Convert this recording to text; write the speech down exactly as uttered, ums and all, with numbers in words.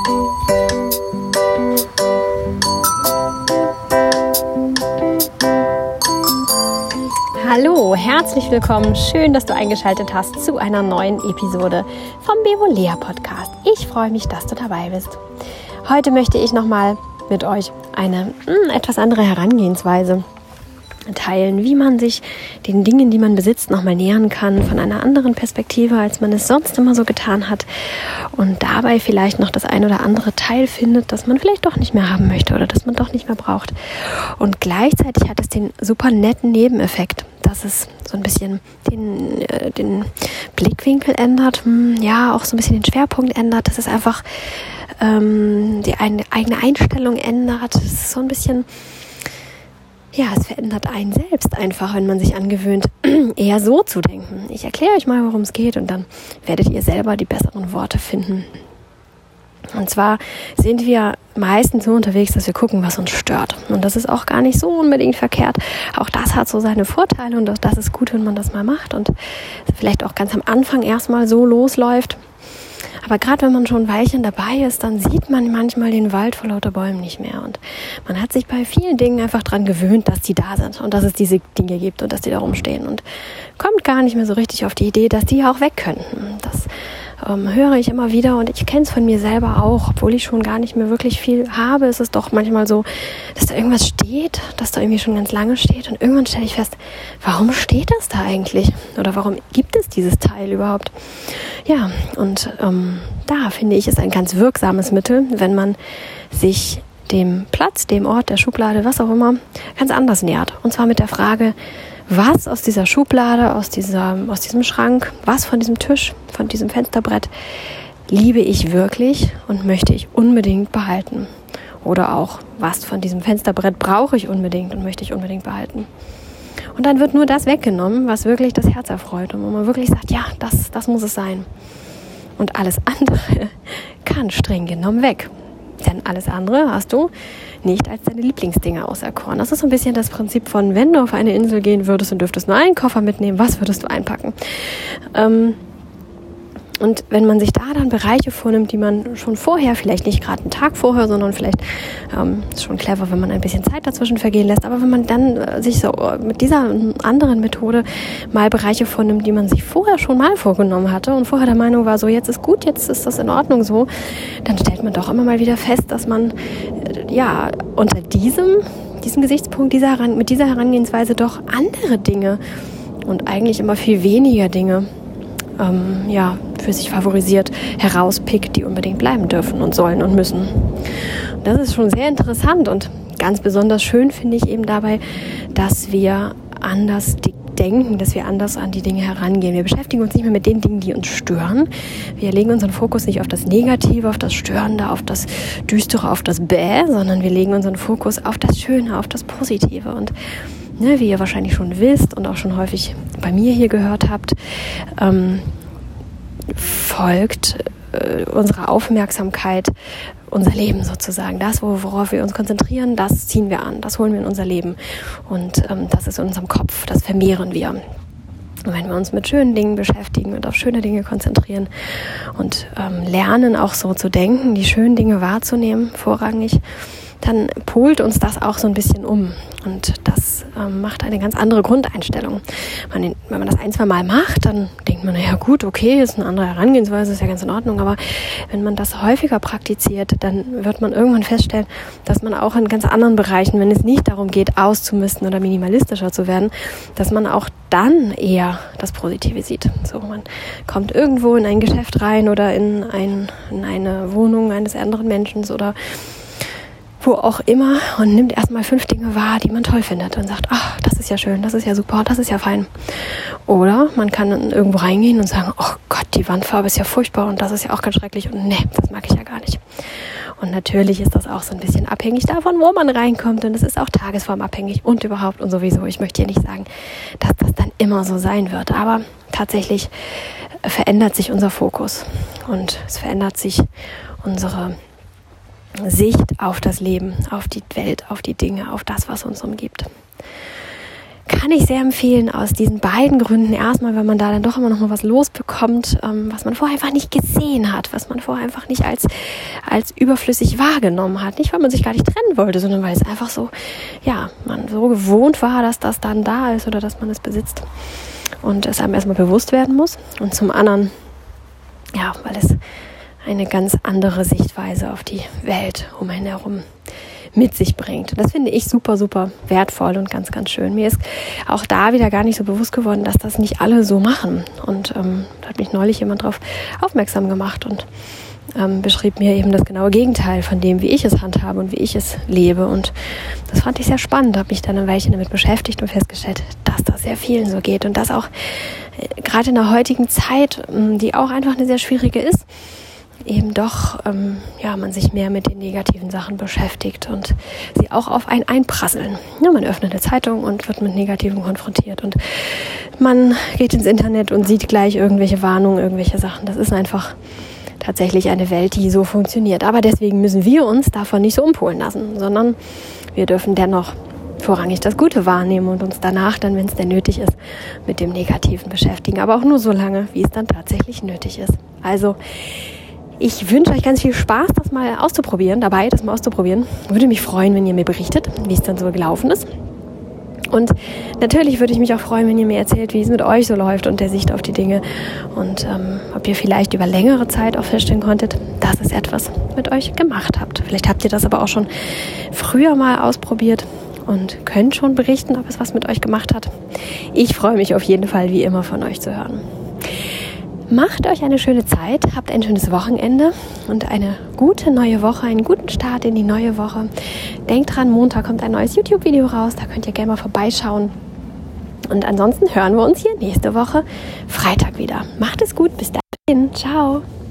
Hallo, herzlich willkommen. Schön, dass du eingeschaltet hast zu einer neuen Episode vom Bevolea Podcast. Ich freue mich, dass du dabei bist. Heute möchte ich nochmal mit euch eine mh, etwas andere Herangehensweise teilen, wie man sich den Dingen, die man besitzt, nochmal nähern kann, von einer anderen Perspektive, als man es sonst immer so getan hat und dabei vielleicht noch das ein oder andere Teil findet, das man vielleicht doch nicht mehr haben möchte oder das man doch nicht mehr braucht. Und gleichzeitig hat es den super netten Nebeneffekt, dass es so ein bisschen den, äh, den Blickwinkel ändert, hm, ja, auch so ein bisschen den Schwerpunkt ändert, dass es einfach ähm, die eine, eigene Einstellung ändert. Es ist so ein bisschen, ja, es verändert einen selbst einfach, wenn man sich angewöhnt, eher so zu denken. Ich erkläre euch mal, worum es geht und dann werdet ihr selber die besseren Worte finden. Und zwar sind wir meistens so unterwegs, dass wir gucken, was uns stört. Und das ist auch gar nicht so unbedingt verkehrt. Auch das hat so seine Vorteile und auch das ist gut, wenn man das mal macht und vielleicht auch ganz am Anfang erstmal so losläuft. Aber gerade wenn man schon ein Weilchen dabei ist, dann sieht man manchmal den Wald vor lauter Bäumen nicht mehr. Und man hat sich bei vielen Dingen einfach dran gewöhnt, dass die da sind und dass es diese Dinge gibt und dass die da rumstehen. Und kommt gar nicht mehr so richtig auf die Idee, dass die ja auch weg könnten. Das ähm, höre ich immer wieder und ich kenne es von mir selber auch. Obwohl ich schon gar nicht mehr wirklich viel habe, ist es doch manchmal so, dass da irgendwas steht, dass da irgendwie schon ganz lange steht. Und irgendwann stelle ich fest, warum steht das da eigentlich? Oder warum gibt es dieses Teil überhaupt? Ja, und ähm, da finde ich, ist ein ganz wirksames Mittel, wenn man sich dem Platz, dem Ort, der Schublade, was auch immer, ganz anders nähert. Und zwar mit der Frage, was aus dieser Schublade, aus, dieser, aus diesem Schrank, was von diesem Tisch, von diesem Fensterbrett liebe ich wirklich und möchte ich unbedingt behalten? Oder auch, was von diesem Fensterbrett brauche ich unbedingt und möchte ich unbedingt behalten? Und dann wird nur das weggenommen, was wirklich das Herz erfreut und wo man wirklich sagt, ja, das, das muss es sein. Und alles andere kann streng genommen weg. Denn alles andere hast du nicht als deine Lieblingsdinge auserkoren. Das ist so ein bisschen das Prinzip von, wenn du auf eine Insel gehen würdest und dürftest nur einen Koffer mitnehmen, was würdest du einpacken? Ähm, Und wenn man sich da dann Bereiche vornimmt, die man schon vorher, vielleicht nicht gerade einen Tag vorher, sondern vielleicht ähm, ist schon clever, wenn man ein bisschen Zeit dazwischen vergehen lässt, aber wenn man dann äh, sich so mit dieser anderen Methode mal Bereiche vornimmt, die man sich vorher schon mal vorgenommen hatte und vorher der Meinung war, so jetzt ist gut, jetzt ist das in Ordnung so, dann stellt man doch immer mal wieder fest, dass man äh, ja unter diesem, diesem Gesichtspunkt, dieser, mit dieser Herangehensweise doch andere Dinge und eigentlich immer viel weniger Dinge Ähm, ja, für sich favorisiert, herauspickt, die unbedingt bleiben dürfen und sollen und müssen. Und das ist schon sehr interessant und ganz besonders schön finde ich eben dabei, dass wir anders denken, dass wir anders an die Dinge herangehen. Wir beschäftigen uns nicht mehr mit den Dingen, die uns stören. Wir legen unseren Fokus nicht auf das Negative, auf das Störende, auf das Düstere, auf das Bäh, sondern wir legen unseren Fokus auf das Schöne, auf das Positive. Und ne, wie ihr wahrscheinlich schon wisst und auch schon häufig bei mir hier gehört habt, ähm, folgt äh, unsere Aufmerksamkeit unser Leben sozusagen. Das, worauf wir uns konzentrieren, das ziehen wir an, das holen wir in unser Leben. Und ähm, das ist in unserem Kopf, das vermehren wir. Und wenn wir uns mit schönen Dingen beschäftigen und auf schöne Dinge konzentrieren und ähm, lernen auch so zu denken, die schönen Dinge wahrzunehmen, vorrangig, dann polt uns das auch so ein bisschen um. Und das ähm, macht eine ganz andere Grundeinstellung. Man, wenn man das ein, zwei Mal macht, dann denkt man, naja gut, okay, ist eine andere Herangehensweise, ist ja ganz in Ordnung. Aber wenn man das häufiger praktiziert, dann wird man irgendwann feststellen, dass man auch in ganz anderen Bereichen, wenn es nicht darum geht, auszumisten oder minimalistischer zu werden, dass man auch dann eher das Positive sieht. So, man kommt irgendwo in ein Geschäft rein oder in, ein, in eine Wohnung eines anderen Menschen oder wo auch immer und nimmt erstmal fünf Dinge wahr, die man toll findet und sagt, ach, das ist ja schön, das ist ja super, das ist ja fein. Oder man kann dann irgendwo reingehen und sagen, oh Gott, die Wandfarbe ist ja furchtbar und das ist ja auch ganz schrecklich und nee, das mag ich ja gar nicht. Und natürlich ist das auch so ein bisschen abhängig davon, wo man reinkommt und es ist auch tagesformabhängig und überhaupt und sowieso. Ich möchte hier nicht sagen, dass das dann immer so sein wird, aber tatsächlich verändert sich unser Fokus und es verändert sich unsere Sicht auf das Leben, auf die Welt, auf die Dinge, auf das, was uns umgibt. kann ich sehr empfehlen aus diesen beiden Gründen. Erstmal, weil man da dann doch immer noch mal was losbekommt, ähm, was man vorher einfach nicht gesehen hat, was man vorher einfach nicht als, als überflüssig wahrgenommen hat. Nicht, weil man sich gar nicht trennen wollte, sondern weil es einfach so, ja, man so gewohnt war, dass das dann da ist oder dass man es besitzt und es einem erstmal bewusst werden muss. Und zum anderen, ja, weil es eine ganz andere Sichtweise auf die Welt um einen herum mit sich bringt. Und das finde ich super, super wertvoll und ganz, ganz schön. Mir ist auch da wieder gar nicht so bewusst geworden, dass das nicht alle so machen. Und ähm, da hat mich neulich jemand darauf aufmerksam gemacht und ähm, beschrieb mir eben das genaue Gegenteil von dem, wie ich es handhabe und wie ich es lebe. Und das fand ich sehr spannend, habe mich dann ein Weilchen damit beschäftigt und festgestellt, dass das sehr vielen so geht. Und das auch äh, gerade in der heutigen Zeit, die auch einfach eine sehr schwierige ist, eben doch, ähm, ja, man sich mehr mit den negativen Sachen beschäftigt und sie auch auf einen einprasseln. Ja, man öffnet eine Zeitung und wird mit Negativen konfrontiert und man geht ins Internet und sieht gleich irgendwelche Warnungen, irgendwelche Sachen. Das ist einfach tatsächlich eine Welt, die so funktioniert. Aber deswegen müssen wir uns davon nicht so umpolen lassen, sondern wir dürfen dennoch vorrangig das Gute wahrnehmen und uns danach dann, wenn es denn nötig ist, mit dem Negativen beschäftigen. Aber auch nur so lange, wie es dann tatsächlich nötig ist. Also, ich wünsche euch ganz viel Spaß, das mal auszuprobieren, dabei das mal auszuprobieren. Würde mich freuen, wenn ihr mir berichtet, wie es dann so gelaufen ist. Und natürlich würde ich mich auch freuen, wenn ihr mir erzählt, wie es mit euch so läuft und der Sicht auf die Dinge. Und ähm, ob ihr vielleicht über längere Zeit auch feststellen konntet, dass es etwas mit euch gemacht habt. Vielleicht habt ihr das aber auch schon früher mal ausprobiert und könnt schon berichten, ob es was mit euch gemacht hat. Ich freue mich auf jeden Fall, wie immer, von euch zu hören. Macht euch eine schöne Zeit, habt ein schönes Wochenende und eine gute neue Woche, einen guten Start in die neue Woche. Denkt dran, Montag kommt ein neues YouTube-Video raus, da könnt ihr gerne mal vorbeischauen. Und ansonsten hören wir uns hier nächste Woche Freitag wieder. Macht es gut, bis dahin, ciao!